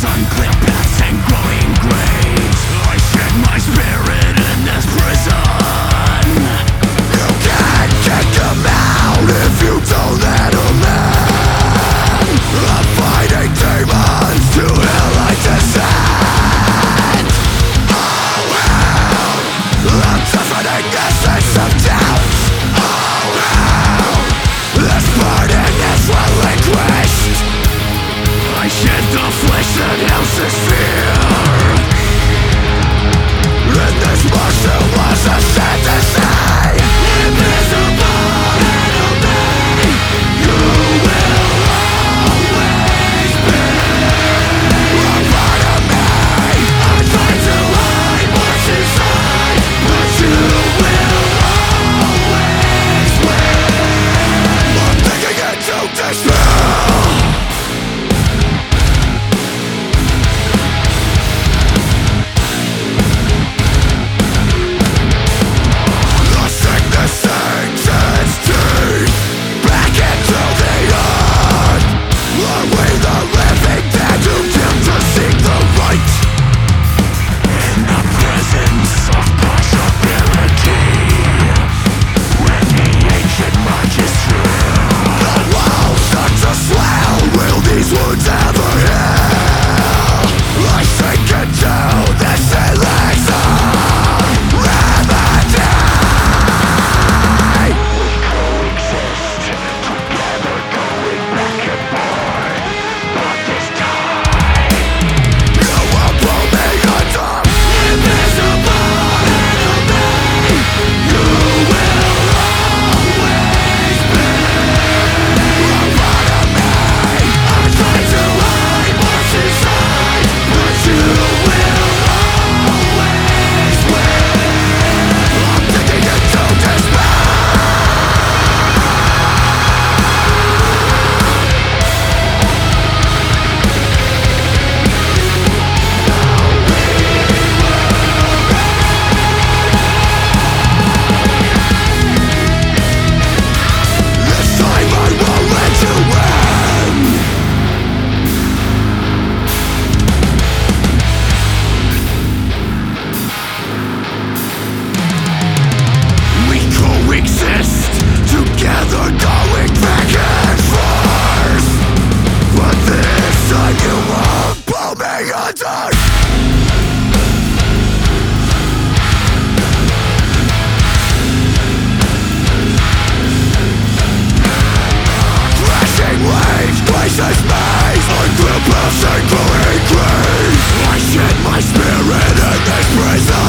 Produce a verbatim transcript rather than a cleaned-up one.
unclear paths and growing graves. I shed my spirit in this prison. You can't kick them out if you don't let them in. I'm fighting demons to hell I descend. Oh hell, I'm toughening the sense of doubt. Oh hell, this burden is relinquished. I shed the flesh that houses fear. In this march there was a sad to say, invisible enemy, you will always be a part of me. I try to hide what's inside, but you will always win. I'm thinking it to despair. Wounds ever heal. I sink into this elixir remedy. We coexist, together going back and forth. But this time you will pull me under. Invisible enemy, you will always be a part of me. I try to hide what's inside, but you will always win. I'm thinking it to despair. This time I will let you win. We coexist, together going back and forth. But this time you won't pull me under. Crashing waves, places maze, unclear paths and growing graves. I shed my spirit in this prison.